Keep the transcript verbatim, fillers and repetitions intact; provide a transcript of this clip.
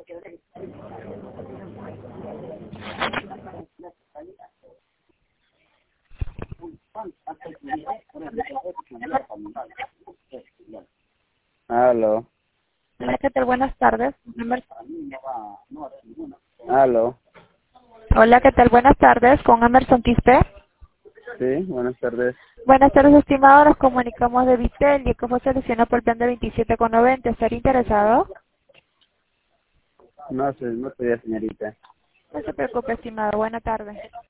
Aló, Hola, ¿qué tal? Buenas tardes. Emer- aló, Hola, ¿qué tal? Buenas tardes, con Emerson Quispe. sí, buenas tardes. Buenas tardes, estimado. Nos comunicamos de Vitel y que fue seleccionado por el plan de veintisiete con noventa. ¿Estaría interesado? No sé, no estoy señorita. No se preocupe, estimado. Buena tarde.